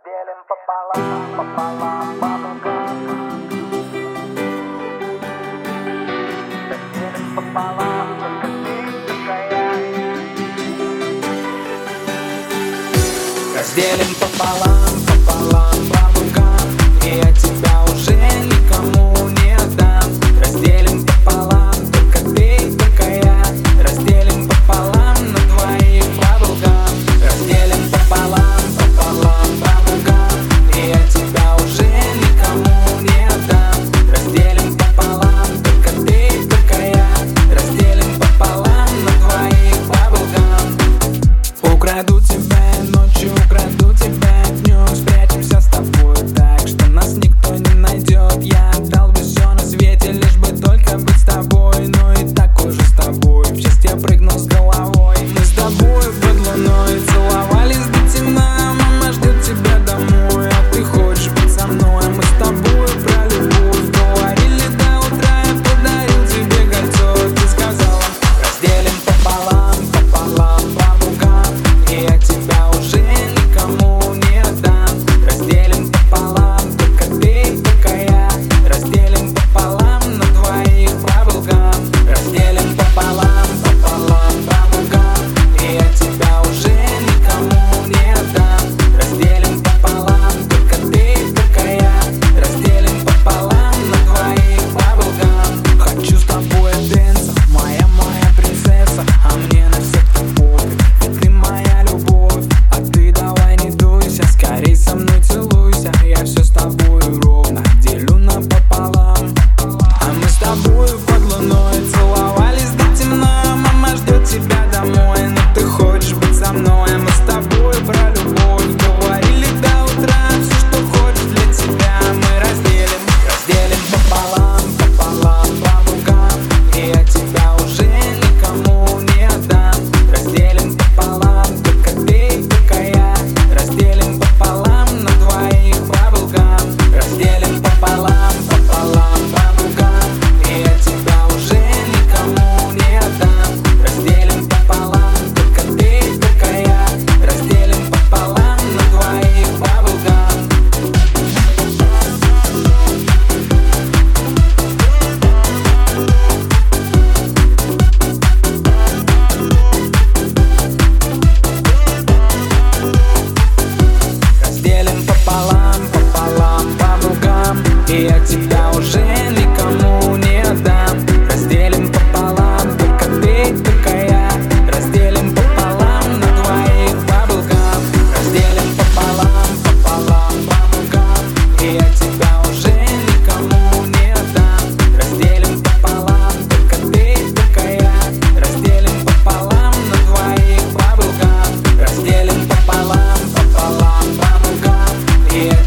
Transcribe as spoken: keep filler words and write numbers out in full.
Разделим пополам, пополам, бабулгам. Разделим пополам, только ты, только я. Разделим пополам, пополам, бабулгам. И я тебя уже никому не отдам. Разделим пополам, только ты, только я. Разделим пополам на двоих, бабулгам. Разделим пополам, пополам, бабулгам. И я тебя уже никому не отдам. Разделим пополам, только ты, только я. Разделим пополам на двоих, бабулгам. Украду тебя ночью, украду тебя днем. Спрячемся с тобой так, что нас никто не найдет. Я отдал бы все на свете, лишь бы только быть с тобой. Но и так уже с тобой в счастье прыгнул с головой. Мы с тобой под луной целовались до темна. Мама ждет тебя домой, а ты хочешь быть со мной. Мы с тобой про любовь говорили до утра. Я подарил тебе кольцо, ты сказала: разделим пополам, пополам, бабулгам. И я тебя уже никому не отдам. Разделим пополам, только ты, только я. Разделим пополам на двоих, бабулгам. Разделим пополам, пополам, бабулгам. И я тебя уже никому не отдам. Разделим пополам, только ты, только я. Разделим пополам на двоих, бабулгам. Хочу с тобой дэнса, моя, моя принцесса. А мне на всех тобой, ведь ты моя любовь. А ты давай не дуйся, скорей со мной целуйся. Я все с тобой ровно делю напополам. А мы с тобой под луной целовались до темна. Мама ждет тебя домой, но ты хочешь быть со мной. Мы с тобой про любовь говорили до утра. Все, что хочешь для тебя, мы разделим. Разделим пополам, пополам, бабулгам. И я тебя уже никому не отдам. Разделим пополам, только ты, только я. Разделим пополам на двоих, бабулгам. Разделим пополам, пополам, бабулгам. И я тебя уже никому не отдам. Разделим пополам, только ты, только я. Разделим пополам на двоих, бабулгам. Разделим пополам, пополам, бабулгам. И я тебя уже никому не отдам. Разделим пополам, только ты, только я. Разделим пополам на двоих, бабулгам. Разделим пополам, пополам, бабулгам. И я тебя уже никому не отдам. Разделим пополам, только ты, только я. Разделим пополам на двоих, бабулгам. Разделим пополам, пополам, бабулгам. И я